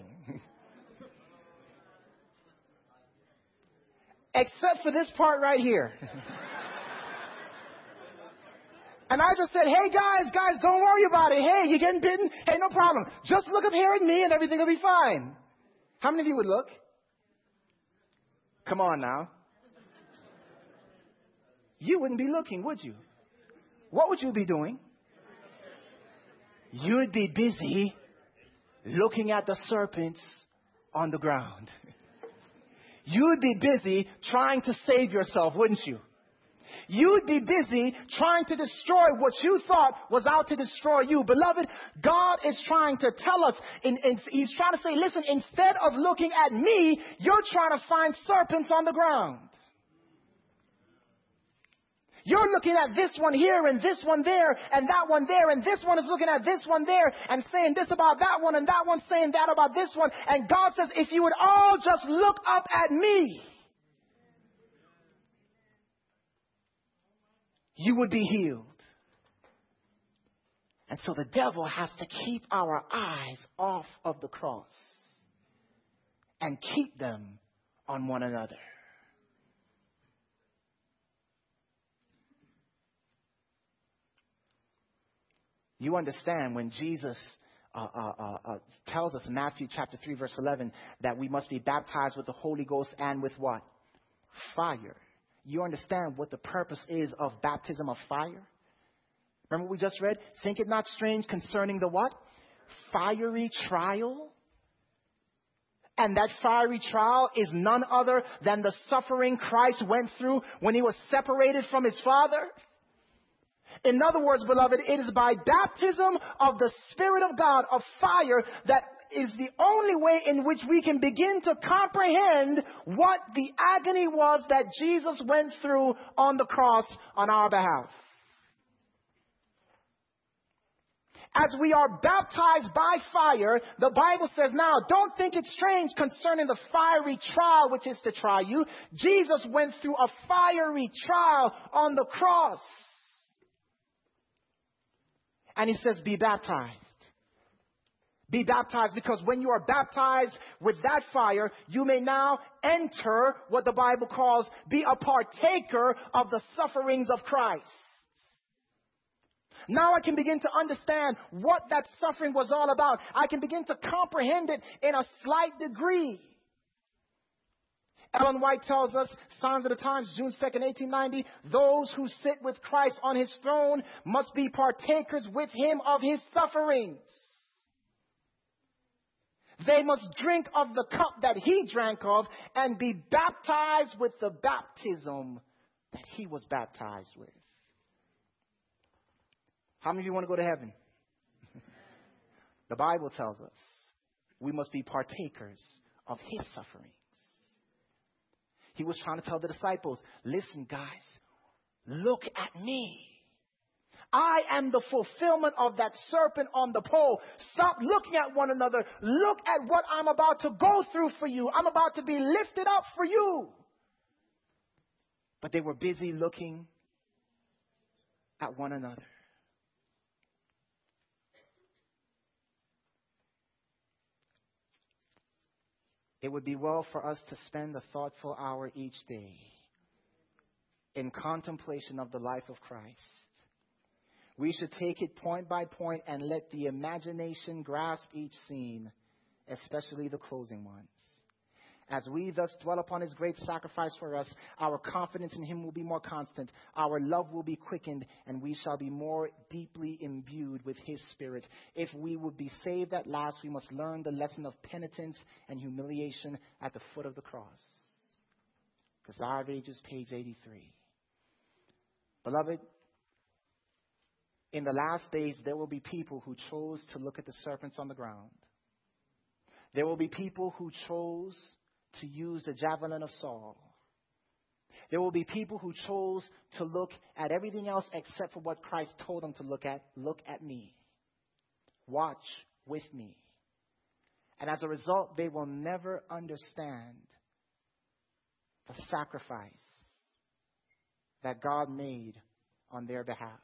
except for this part right here. And I just said, hey guys, guys, don't worry about it. Hey, you getting bitten? Hey, no problem. Just look up here at me and everything will be fine. How many of you would look? Come on now. You wouldn't be looking, would you? What would you be doing? You'd be busy looking at the serpents on the ground. You'd be busy trying to save yourself, wouldn't you? You'd be busy trying to destroy what you thought was out to destroy you. Beloved, God is trying to tell us, in, in, he's trying to say, listen, instead of looking at me, you're trying to find serpents on the ground. You're looking at this one here and this one there and that one there, and this one is looking at this one there and saying this about that one and that one saying that about this one. And God says, if you would all just look up at me, you would be healed. And so the devil has to keep our eyes off of the cross and keep them on one another. You understand when Jesus uh, uh, uh, uh, tells us in Matthew chapter three, verse eleven, that we must be baptized with the Holy Ghost and with what? Fire. You understand what the purpose is of baptism of fire? Remember what we just read? Think it not strange concerning the what? Fiery trial. And that fiery trial is none other than the suffering Christ went through when he was separated from his Father. In other words, beloved, it is by baptism of the Spirit of God, of fire, that is the only way in which we can begin to comprehend what the agony was that Jesus went through on the cross on our behalf. As we are baptized by fire, the Bible says, now, don't think it's strange concerning the fiery trial which is to try you. Jesus went through a fiery trial on the cross. And he says, be baptized. Be baptized, because when you are baptized with that fire, you may now enter what the Bible calls, be a partaker of the sufferings of Christ. Now I can begin to understand what that suffering was all about. I can begin to comprehend it in a slight degree. Ellen White tells us, Signs of the Times, June second, eighteen ninety, those who sit with Christ on his throne must be partakers with him of his sufferings. They must drink of the cup that he drank of and be baptized with the baptism that he was baptized with. How many of you want to go to heaven? The Bible tells us we must be partakers of his sufferings. He was trying to tell the disciples, listen, guys, look at me. I am the fulfillment of that serpent on the pole. Stop looking at one another. Look at what I'm about to go through for you. I'm about to be lifted up for you. But they were busy looking at one another. It would be well for us to spend a thoughtful hour each day in contemplation of the life of Christ. We should take it point by point and let the imagination grasp each scene, especially the closing ones. As we thus dwell upon his great sacrifice for us, our confidence in him will be more constant, our love will be quickened, and we shall be more deeply imbued with his Spirit. If we would be saved at last, we must learn the lesson of penitence and humiliation at the foot of the cross. Desire of Ages, page eighty-three. Beloved, in the last days, there will be people who chose to look at the serpents on the ground. There will be people who chose to use the javelin of Saul. There will be people who chose to look at everything else except for what Christ told them to look at. Look at me. Watch with me. And as a result, they will never understand the sacrifice that God made on their behalf.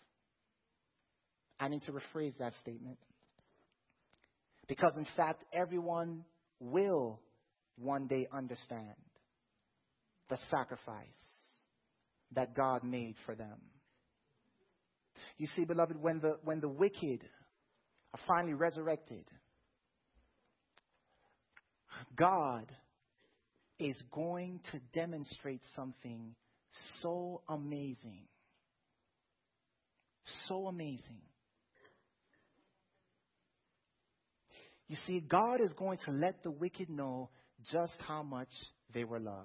I need to rephrase that statement. Because in fact, everyone will one day understand the sacrifice that God made for them. You see, beloved, when the, when the wicked are finally resurrected, God is going to demonstrate something so amazing. So amazing. You see, God is going to let the wicked know just how much they were loved.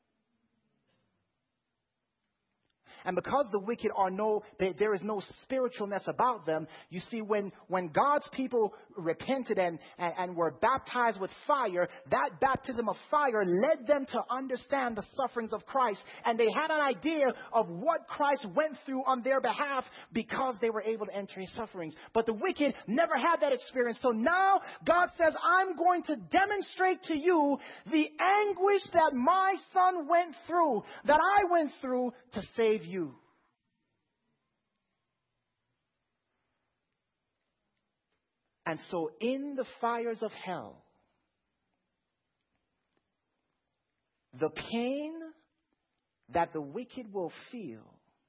And because the wicked are no, they, there is no spiritualness about them, you see, when, when God's people repented and, and, and were baptized with fire, that baptism of fire led them to understand the sufferings of Christ. And they had an idea of what Christ went through on their behalf because they were able to enter his sufferings. But the wicked never had that experience. So now God says, I'm going to demonstrate to you the anguish that my son went through, that I went through to save you. You. And so in the fires of hell, the pain that the wicked will feel,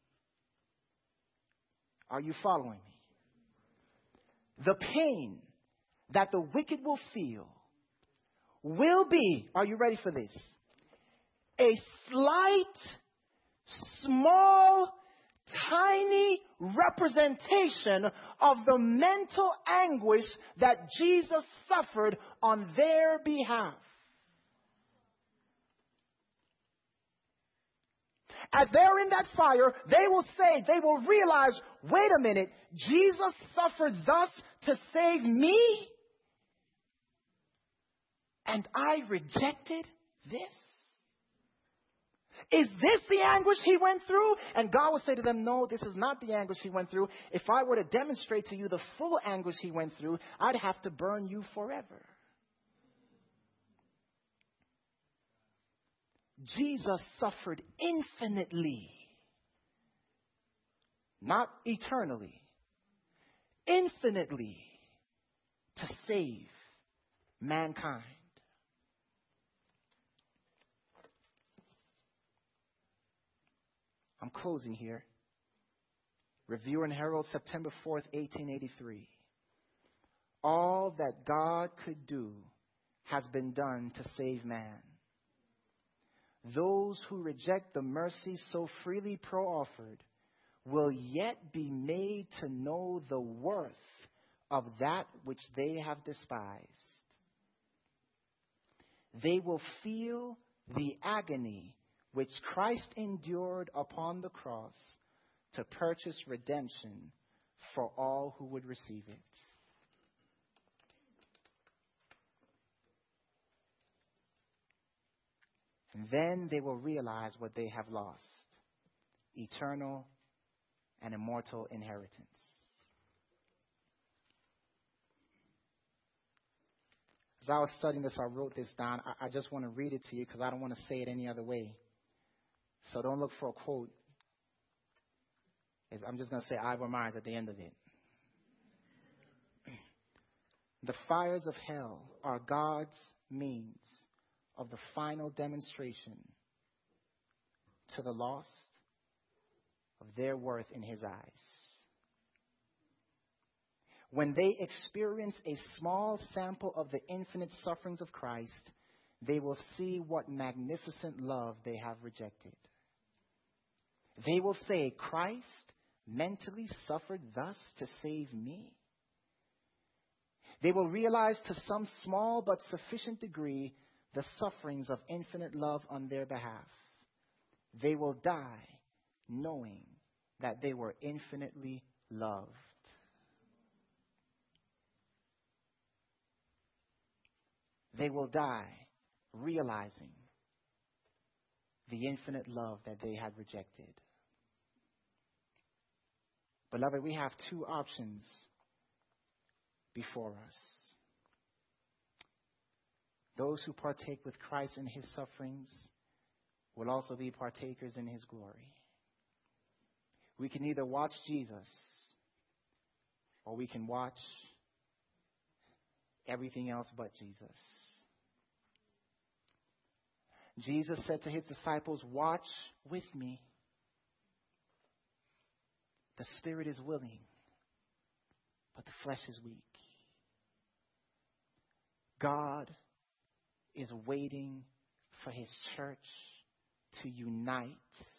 are you following me? The pain that the wicked will feel will be, are you ready for this? A slight, small, tiny representation of the mental anguish that Jesus suffered on their behalf. As they're in that fire, they will say, they will realize, wait a minute, Jesus suffered thus to save me? And I rejected this? Is this the anguish he went through? And God will say to them, no, this is not the anguish he went through. If I were to demonstrate to you the full anguish he went through, I'd have to burn you forever. Jesus suffered infinitely, not eternally, infinitely to save mankind. I'm closing here. Review and Herald, September fourth, eighteen eighty-three. All that God could do has been done to save man. Those who reject the mercy so freely pro-offered will yet be made to know the worth of that which they have despised. They will feel the agony which Christ endured upon the cross to purchase redemption for all who would receive it. And then they will realize what they have lost: eternal and immortal inheritance. As I was studying this, I wrote this down. I, I just want to read it to you because I don't want to say it any other way. So don't look for a quote. I'm just going to say Ivor Myers at the end of it. The fires of hell are God's means of the final demonstration to the lost of their worth in his eyes. When they experience a small sample of the infinite sufferings of Christ, they will see what magnificent love they have rejected. They will say, Christ mentally suffered thus to save me. They will realize to some small but sufficient degree the sufferings of infinite love on their behalf. They will die knowing that they were infinitely loved. They will die realizing the infinite love that they had rejected. Beloved, we have two options before us. Those who partake with Christ in his sufferings will also be partakers in his glory. We can either watch Jesus or we can watch everything else but Jesus. Jesus said to his disciples, watch with me. The spirit is willing, but the flesh is weak. God is waiting for his church to unite.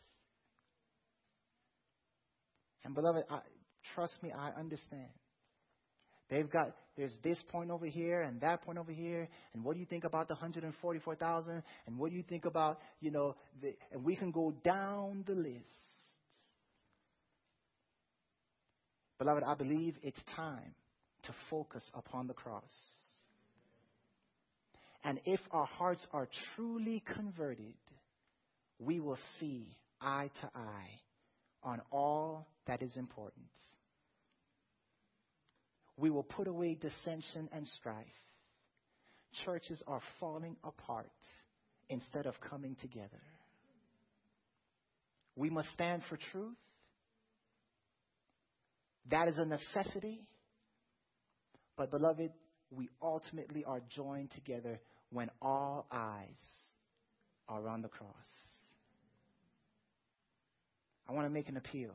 And beloved, I, trust me, I understand. They've got, there's this point over here and that point over here. And what do you think about the one hundred forty-four thousand? And what do you think about, you know, the, and we can go down the list. Beloved, I believe it's time to focus upon the cross. And if our hearts are truly converted, we will see eye to eye on all that is important. We will put away dissension and strife. Churches are falling apart instead of coming together. We must stand for truth. That is a necessity. But beloved, we ultimately are joined together when all eyes are on the cross. I want to make an appeal.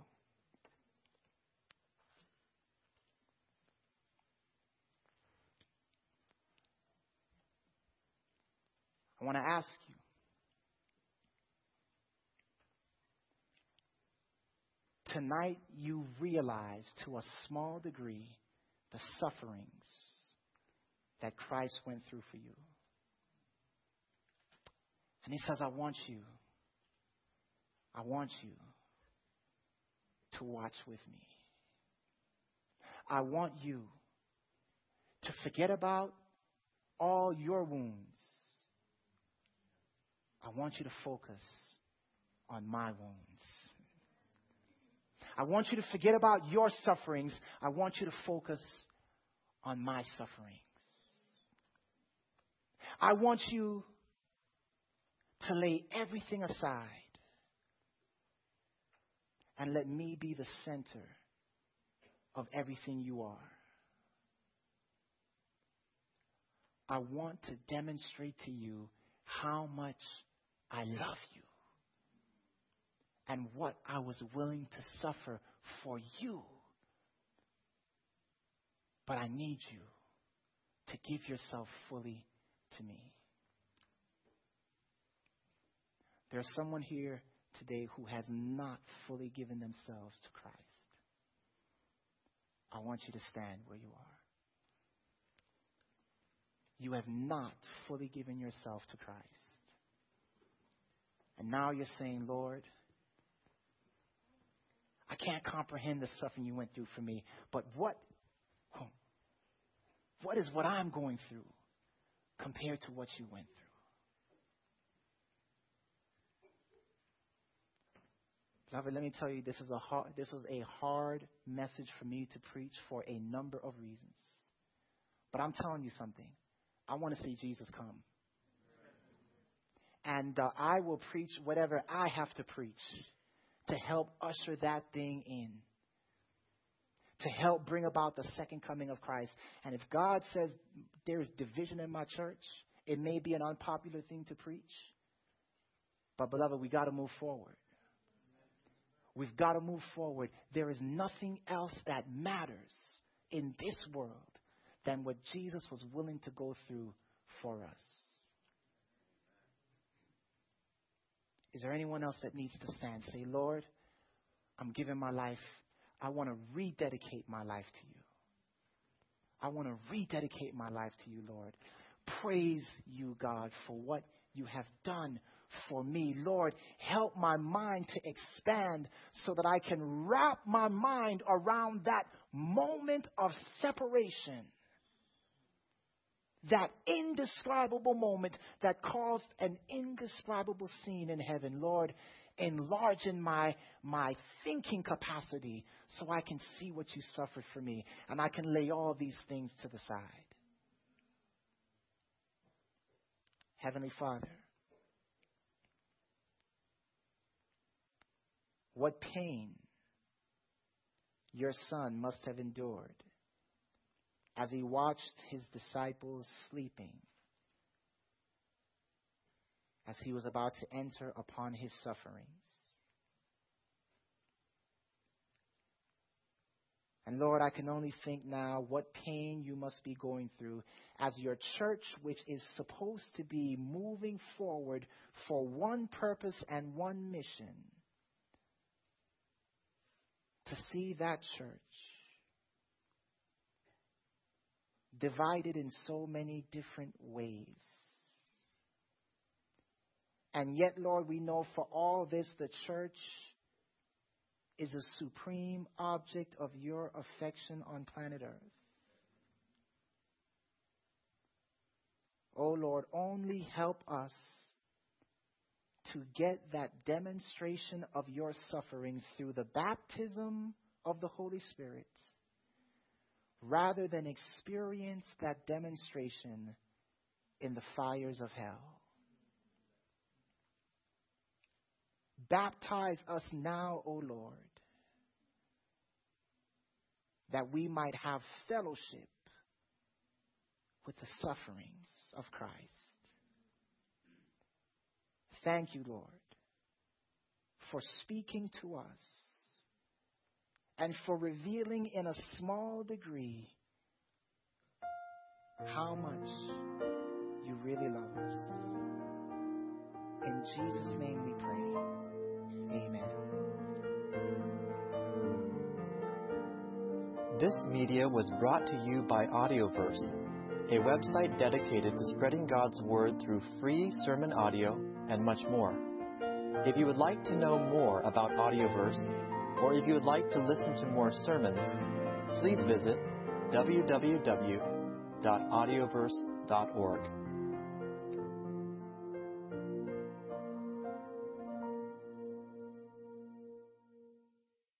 I want to ask you, tonight you realize to a small degree the sufferings that Christ went through for you. And he says, I want you. I want you to watch with me. I want you to forget about all your wounds. I want you to focus on my wounds. I want you to forget about your sufferings. I want you to focus on my sufferings. I want you to lay everything aside and let me be the center of everything you are. I want to demonstrate to you how much I love you and what I was willing to suffer for you. But I need you to give yourself fully to me. There's someone here today who has not fully given themselves to Christ. I want you to stand where you are. You have not fully given yourself to Christ. And now you're saying, Lord, I can't comprehend the suffering you went through for me, but what, what is what I'm going through compared to what you went through? Beloved, let me tell you, this is a hard, this was a hard message for me to preach for a number of reasons. But I'm telling you something. I want to see Jesus come. And uh, I will preach whatever I have to preach to help usher that thing in, to help bring about the second coming of Christ. And if God says there is division in my church, it may be an unpopular thing to preach. But, beloved, we got to move forward. We've got to move forward. There is nothing else that matters in this world than what Jesus was willing to go through for us. Is there anyone else that needs to stand? Say, Lord, I'm giving my life. I want to rededicate my life to you. I want to rededicate my life to you, Lord. Praise you, God, for what you have done for me. Lord, help my mind to expand so that I can wrap my mind around that moment of separation. That indescribable moment that caused an indescribable scene in heaven. Lord, enlarge in my, my thinking capacity so I can see what you suffered for me. And I can lay all these things to the side. Heavenly Father, what pain your Son must have endured as he watched his disciples sleeping, as he was about to enter upon his sufferings. And Lord, I can only think now what pain you must be going through as your church, which is supposed to be moving forward for one purpose and one mission, to see that church divided in so many different ways. And yet, Lord, we know for all this, the church is a supreme object of your affection on planet Earth. Oh, Lord, only help us to get that demonstration of your suffering through the baptism of the Holy Spirit, rather than experience that demonstration in the fires of hell. Baptize us now, O Lord, that we might have fellowship with the sufferings of Christ. Thank you, Lord, for speaking to us and for revealing in a small degree how much you really love us. In Jesus' name we pray. Amen. This media was brought to you by Audioverse, a website dedicated to spreading God's Word through free sermon audio and much more. If you would like to know more about Audioverse, or if you would like to listen to more sermons, please visit w w w dot audioverse dot org.